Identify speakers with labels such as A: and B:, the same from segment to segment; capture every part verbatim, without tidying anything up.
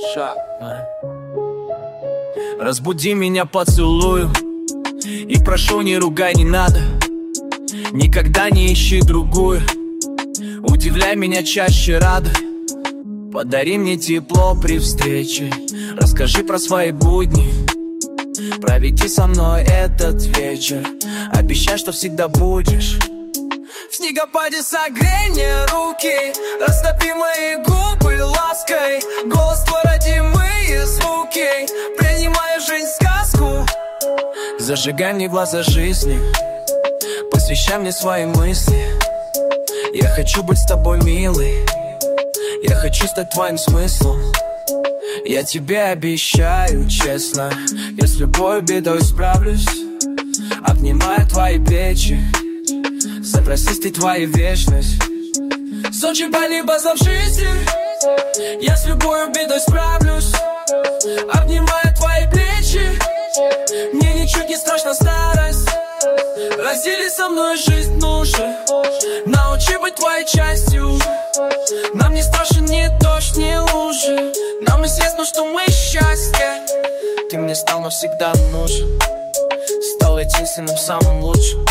A: Шаг. Разбуди меня поцелую, и прошу, не ругай, не надо. Никогда не ищи другую. Удивляй меня чаще, рада. Подари мне тепло при встрече. Расскажи про свои будни. Проведи со мной этот вечер. Обещай, что всегда будешь. В снегопаде согрей мне руки. Растопи мои губы лаской. Голос твой, родимые звуки. Принимаю жизнь сказку. Зажигай мне глаза жизни. Посвящай мне свои мысли. Я хочу быть с тобой, милый. Я хочу стать твоим смыслом. Я тебе обещаю, честно, я с любой бедой справлюсь. Обнимаю твои плечи. Запроси ты твою вечность. Сочи полиба за в жизни. Я с любой бедой справлюсь. Обнимаю твои плечи. Мне ничуть не страшна старость. Раздели со мной жизнь нужно. Научи быть твоей частью. Нам не страшен ни дождь, ни лужи. Нам известно, что мы счастье. Ты мне стал навсегда нужен. Стал единственным, самым лучшим.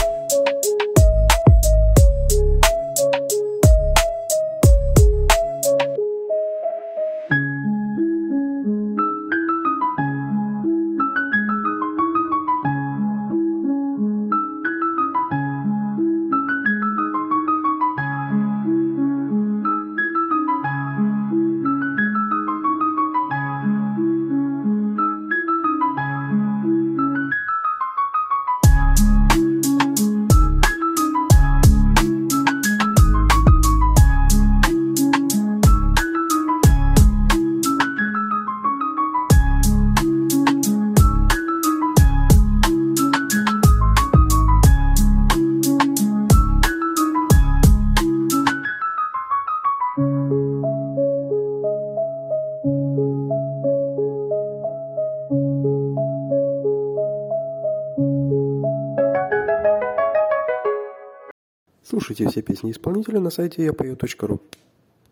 B: Слушайте все песни исполнителя на сайте я пою точка ру.